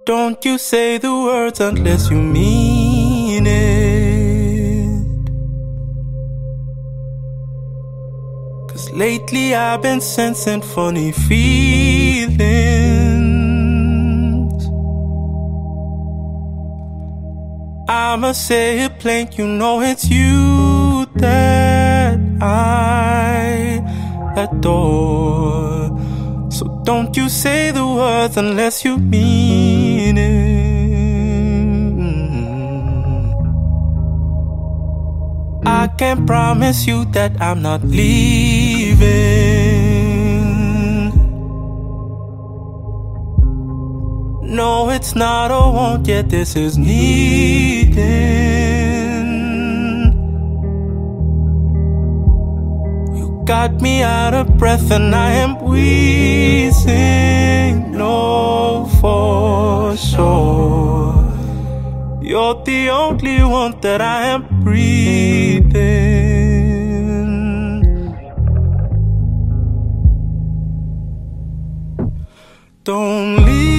Don't you say the words unless you mean it. 'Cause lately I've been sensing funny feelings. I'ma say it plain, you know it's you that I adore. So don't you say the words unless you mean it. I can't promise you that I'm not leaving. No, it's not a want yet, this is needing. You got me out of breath and I am wheezing, no, for sure. You're the only one that I am breathing. Don't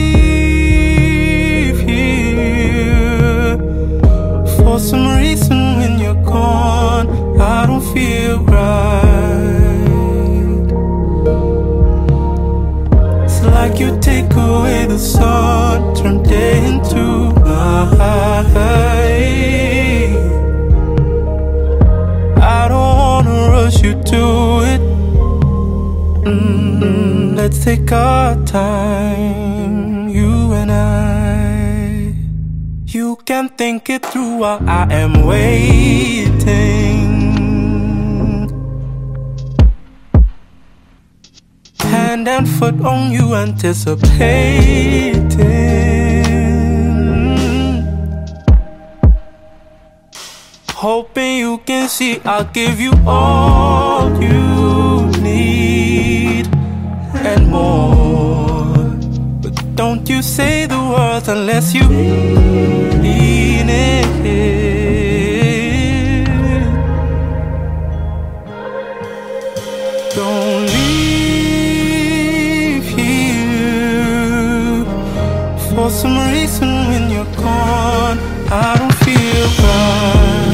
leave here. For some reason when you're gone, I don't feel right. It's like you take away the sun, turn day into night. I don't wanna rush you to it. Let's take our time, you and I. You can think it through while I am waiting. Hand and foot on you, anticipating. Hoping you can see I'll give you all you need and more. But don't you say the words unless you mean it. Don't leave here. For some reason when you're gone, I don't feel right.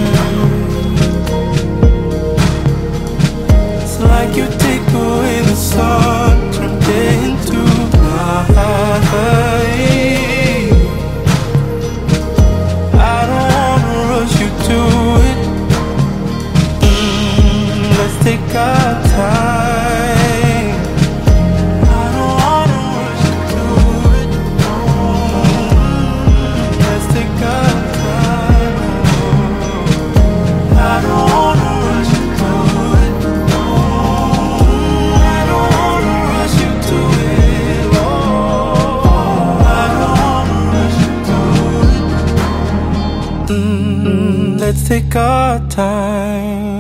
It's like you take away the sun, turn day into night. I don't wanna rush you to it. Let's take our time. I don't wanna rush you to it. Let's take our time. I don't wanna rush you to it. I don't wanna rush you to it. I don't wanna rush you to it. Let's take our time.